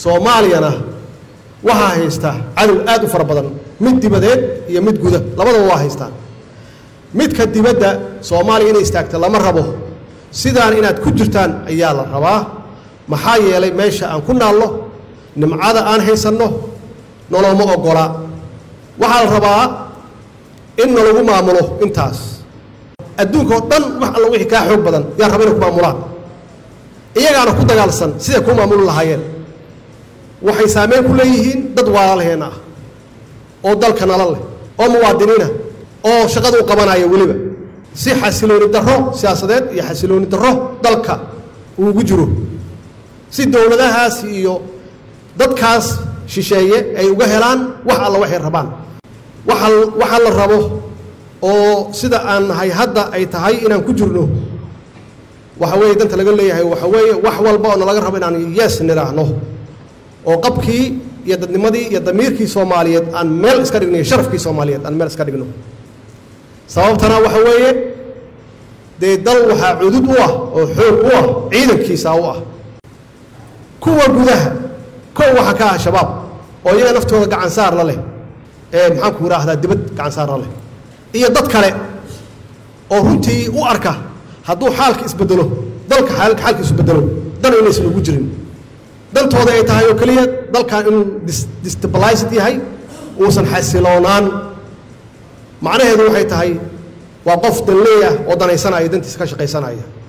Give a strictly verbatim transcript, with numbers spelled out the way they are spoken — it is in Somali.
soomaaliyana waxa haysta cadow aad u fara badan mid dibadeed iyo mid guda labadaba waa haystaan midka dibadda Soomaaliya inay istaagto lama rabo sidaan inaad ku jirtaan ayaa la rabaa maxaa yeelay meesha aan ku naalno nimcada aan haysanno noloma ogola waxa la rabaa in lagu maamulo intaas adduunka oo dhan wax alla wixii ka xoog badan yaa rabay ku maamulaan iyagaana ku dagaalsan sida ku maamul lahaayeen waxay saameyn ku leeyihiin dad walaalaheena ah oo dalka nala leh oo muwaadiniina oo shaqada u qabanaya waliba si xasilooni darro siyaasadeed iyo xasilooni darro dalka uu ugu jiro si dawladahaas iyo dadkaas shisheeye ay uga helaan wax alla waxay rabaan waxa waxa la rabo oo sida aan nahay hadda ay tahay inaan ku jirno waxa weeye danta laga leeyahay waxa weeye wax walba oo laga rabo inaan yes niraahno oo qabkii iyo dadnimadii iyo damiirkii Soomaaliyeed aan meel iska dhigno sharafkii Soomaaliyeed aan meel iska dhigno sababtana waxa weeye de dal waxa cudud u ah oo xoog u ah ciidankiisa u ah kuwa gudaha kuwa waxa ka shabaab oo iyaga naftooda gacan saar la leh ee maxaan ku raahdaa dibad gacan saar la leh iyo dad kale oo runtii u arka hadduu xaalka isbedelo dalka xaalka xaalka isbedelo dan inaysan ugu jirin dantooda ay tahay oo kaliya dalkan inuu destabilized yahay uusan xasiloonaan macnaheedu waxay tahay waa qof dalleeya oo danaysanaya dantiisa ka shaqaysanaya